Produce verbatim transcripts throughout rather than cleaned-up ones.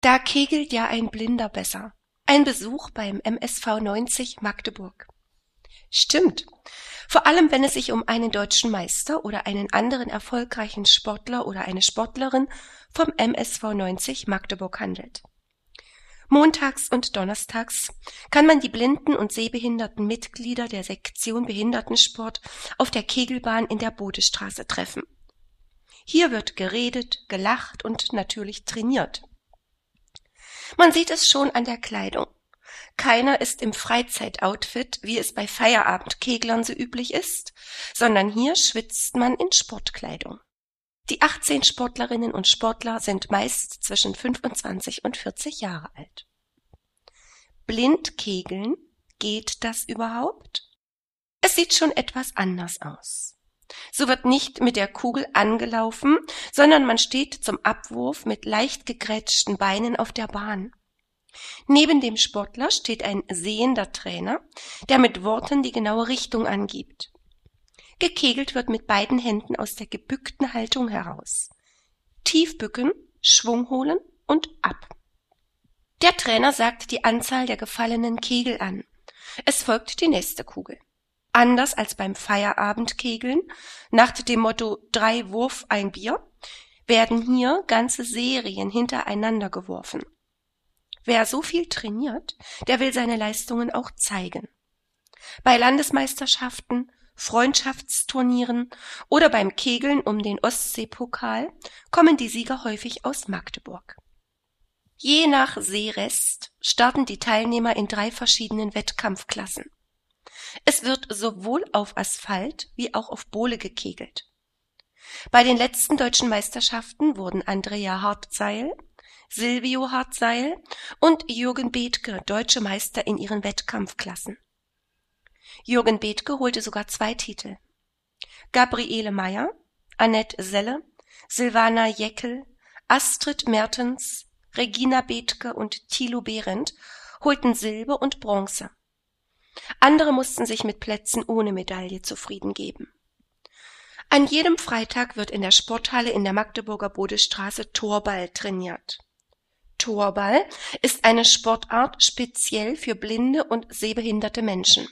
Da kegelt ja ein Blinder besser. Ein Besuch beim M S V neunzig Magdeburg. Stimmt. Vor allem, wenn es sich um einen deutschen Meister oder einen anderen erfolgreichen Sportler oder eine Sportlerin vom M S V neunzig Magdeburg handelt. Montags und donnerstags kann man die blinden und sehbehinderten Mitglieder der Sektion Behindertensport auf der Kegelbahn in der Bodestraße treffen. Hier wird geredet, gelacht und natürlich trainiert. Man sieht es schon an der Kleidung. Keiner ist im Freizeitoutfit, wie es bei Feierabendkeglern so üblich ist, sondern hier schwitzt man in Sportkleidung. Die achtzehn Sportlerinnen und Sportler sind meist zwischen fünfundzwanzig und vierzig Jahre alt. Blind kegeln, geht das überhaupt? Es sieht schon etwas anders aus. So wird nicht mit der Kugel angelaufen, sondern man steht zum Abwurf mit leicht gegrätschten Beinen auf der Bahn. Neben dem Sportler steht ein sehender Trainer, der mit Worten die genaue Richtung angibt. Gekegelt wird mit beiden Händen aus der gebückten Haltung heraus. Tief bücken, Schwung holen und ab. Der Trainer sagt die Anzahl der gefallenen Kegel an. Es folgt die nächste Kugel. Anders als beim Feierabendkegeln, nach dem Motto drei Wurf, ein Bier, werden hier ganze Serien hintereinander geworfen. Wer so viel trainiert, der will seine Leistungen auch zeigen. Bei Landesmeisterschaften, Freundschaftsturnieren oder beim Kegeln um den Ostseepokal kommen die Sieger häufig aus Magdeburg. Je nach Seerest starten die Teilnehmer in drei verschiedenen Wettkampfklassen. Es wird sowohl auf Asphalt wie auch auf Bohle gekegelt. Bei den letzten deutschen Meisterschaften wurden Andrea Hartseil, Silvio Hartseil und Jürgen Bethke deutsche Meister in ihren Wettkampfklassen. Jürgen Bethke holte sogar zwei Titel. Gabriele Meyer, Annette Selle, Silvana Jäckel, Astrid Mertens, Regina Bethke und Thilo Behrendt holten Silber und Bronze. Andere mussten sich mit Plätzen ohne Medaille zufrieden geben. An jedem Freitag wird in der Sporthalle in der Magdeburger Bodestraße Torball trainiert. Torball ist eine Sportart speziell für blinde und sehbehinderte Menschen.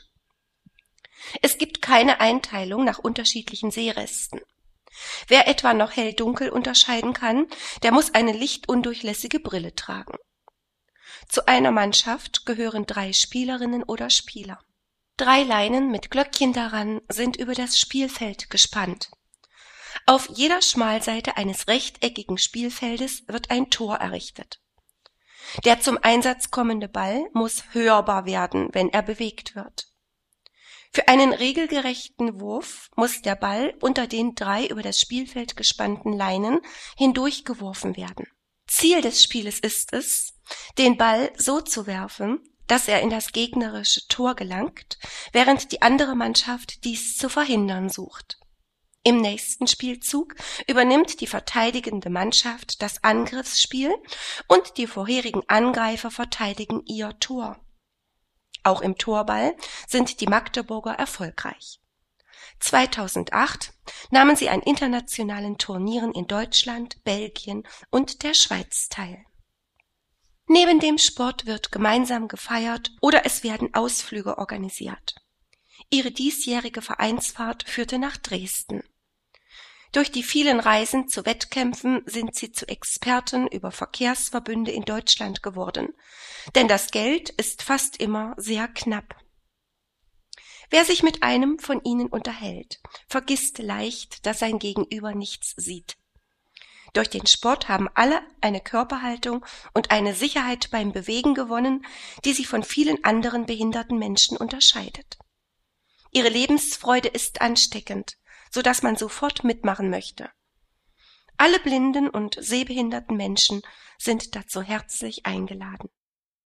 Es gibt keine Einteilung nach unterschiedlichen Sehresten. Wer etwa noch hell-dunkel unterscheiden kann, der muss eine lichtundurchlässige Brille tragen. Zu einer Mannschaft gehören drei Spielerinnen oder Spieler. Drei Leinen mit Glöckchen daran sind über das Spielfeld gespannt. Auf jeder Schmalseite eines rechteckigen Spielfeldes wird ein Tor errichtet. Der zum Einsatz kommende Ball muss hörbar werden, wenn er bewegt wird. Für einen regelgerechten Wurf muss der Ball unter den drei über das Spielfeld gespannten Leinen hindurchgeworfen werden. Ziel des Spieles ist es, den Ball so zu werfen, dass er in das gegnerische Tor gelangt, während die andere Mannschaft dies zu verhindern sucht. Im nächsten Spielzug übernimmt die verteidigende Mannschaft das Angriffsspiel und die vorherigen Angreifer verteidigen ihr Tor. Auch im Torball sind die Magdeburger erfolgreich. zweitausendacht nahmen sie an internationalen Turnieren in Deutschland, Belgien und der Schweiz teil. Neben dem Sport wird gemeinsam gefeiert oder es werden Ausflüge organisiert. Ihre diesjährige Vereinsfahrt führte nach Dresden. Durch die vielen Reisen zu Wettkämpfen sind sie zu Experten über Verkehrsverbünde in Deutschland geworden, denn das Geld ist fast immer sehr knapp. Wer sich mit einem von ihnen unterhält, vergisst leicht, dass sein Gegenüber nichts sieht. Durch den Sport haben alle eine Körperhaltung und eine Sicherheit beim Bewegen gewonnen, die sie von vielen anderen behinderten Menschen unterscheidet. Ihre Lebensfreude ist ansteckend, so dass man sofort mitmachen möchte. Alle blinden und sehbehinderten Menschen sind dazu herzlich eingeladen.